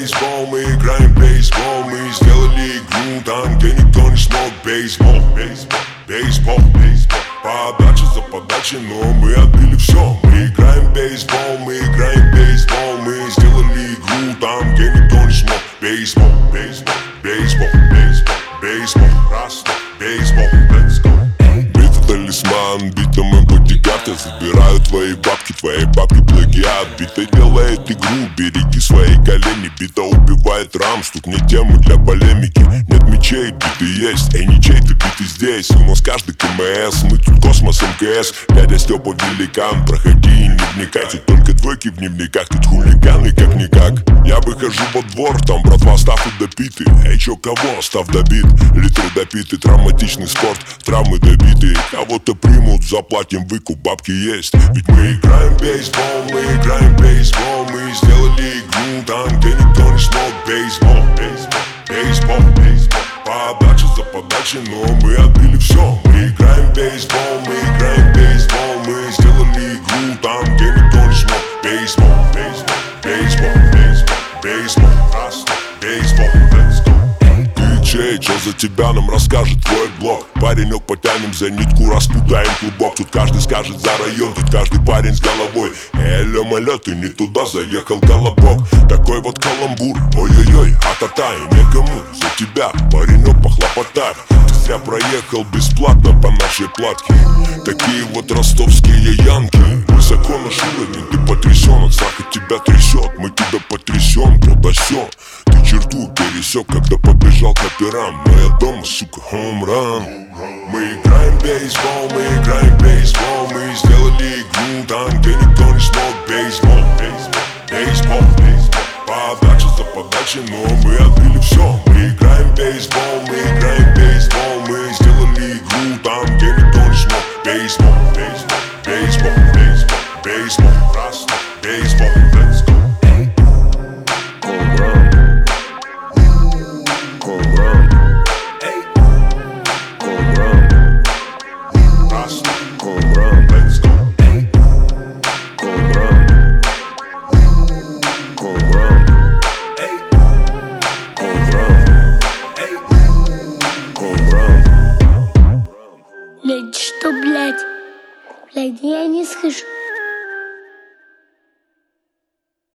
бейсбол, мы играем бейсбол. Мы сделали игру там, где никто не смог. Бейсбол, бейсбол, бейсбол, бейсбол. Подача за подачей, но мы отбили все. Мы играем бейсбол, мы играем бейсбол. Мы сделали игру там, где никто не смог. Бейсбол, бейсбол, бейсбол, бейсбол, бейсбол, раз, бейсбол, let's go. Бита талисман, бита мой бодигард. Я забираю твои бабки плагиат. Бита делает игру, береги свои колени. Бита убивает рамс, тут нет темы для полемики. Нет мечей, биты есть, эй, ничей, ты биты здесь. У нас каждый КМС, мы тут космос МКС. Дядя Степа великан, проходи и не вникай. Тут только двойки в дневниках, тут хулиганы как-никак. Я выхожу во двор, там братва став и допиты. Эй, чё кого, став добит, литры допиты. Травматичный спорт, травмы добитые. Кого-то примут, заплатим выкуп, бабки есть. Ведь мы играем бейсбол, мы играем бейсбол. Мы сделали игру там, где никто не смог. Бейсбол, бейсбол, бейсбол, бейсбол. Подача за подачей, но мы отбили все. Мы играем бейсбол, мы играем бейсбол. Мы сделали игру там, где никто не смог. Бейсбол, бейсбол, бейсбол, бейсбол, бейсбол, раз, бейсбол, let's go. Чей, что за тебя нам расскажет твой блог? Паренек, потянем за нитку, распутаем клубок. Тут каждый скажет за район, тут каждый парень с головой. Элё-малё, ты не туда заехал, колобок. Такой вот каламбур, ой-ой-ой, а-та-та. И некому за тебя, паренек, похлопотать. Ты зря проехал бесплатно по нашей платке. Такие вот ростовские янки. Высоко наш уровень, ты потрясен, от страха тебя трясет. Мы тебя потрясем, то сё. Ты черту пересек, когда побежал к операм. Моя дома, сука, хоумран. Мы играем бейсбол, мы играем бейсбол. Мы сделали игру там, где никто не смог. Бейсбол, бейсбол, бейсбол, бейсбол. Подача за подачей, но мы отбили все. Мы играем бейсбол, мы играем бейсбол. Мы сделали игру там, где никто не смог. Бейсбол.